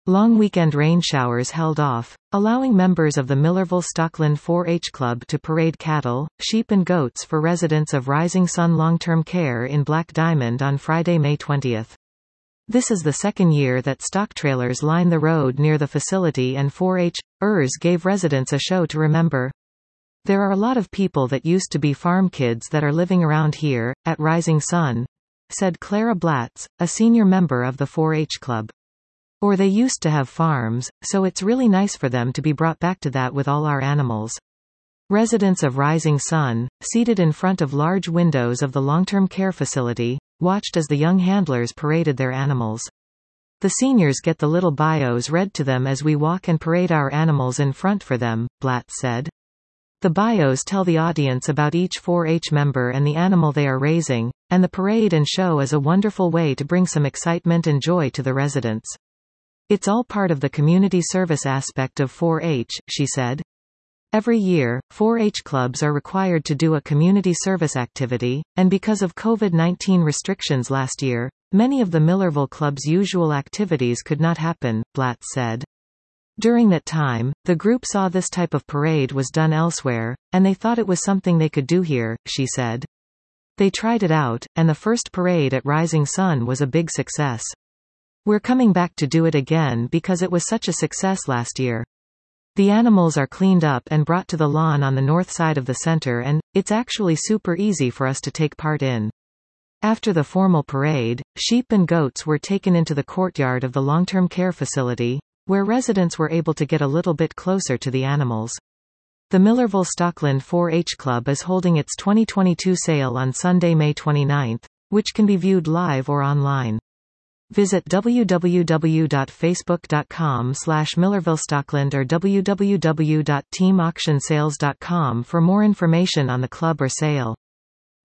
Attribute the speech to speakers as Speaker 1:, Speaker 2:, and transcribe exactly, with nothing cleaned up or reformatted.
Speaker 1: Long weekend rain showers held off, allowing members of the Millerville Stockland four H Club to parade cattle, sheep and goats for residents of Rising Sun Long-Term Care in Black Diamond on Friday, May twentieth. This is the second year that stock trailers line the road near the facility, and four H-ers gave residents a show to remember. There are a lot of people that used to be farm kids that are living around here, at Rising Sun, said Clara Blatz, a senior member of the four H Club. Or they used to have farms, so it's really nice for them to be brought back to that with all our animals. Residents of Rising Sun, seated in front of large windows of the long-term care facility, watched as the young handlers paraded their animals. The seniors get the little bios read to them as we walk and parade our animals in front for them, Blatz said. The bios tell the audience about each four H member and the animal they are raising, and the parade and show is a wonderful way to bring some excitement and joy to the residents. It's all part of the community service aspect of four H, she said. Every year, four H clubs are required to do a community service activity, and because of COVID nineteen restrictions last year, many of the Millerville Club's usual activities could not happen, Blatz said. During that time, the group saw this type of parade was done elsewhere, and they thought it was something they could do here, she said. They tried it out, and the first parade at Rising Sun was a big success. We're coming back to do it again because it was such a success last year. The animals are cleaned up and brought to the lawn on the north side of the center, and it's actually super easy for us to take part in. After the formal parade, sheep and goats were taken into the courtyard of the long-term care facility, where residents were able to get a little bit closer to the animals. The Millerville Stockland four H Club is holding its twenty twenty-two sale on Sunday, May twenty-ninth, which can be viewed live or online. Visit w w w dot facebook dot com slash millervillestockland or w w w dot team auction sales dot com for more information on the club or sale.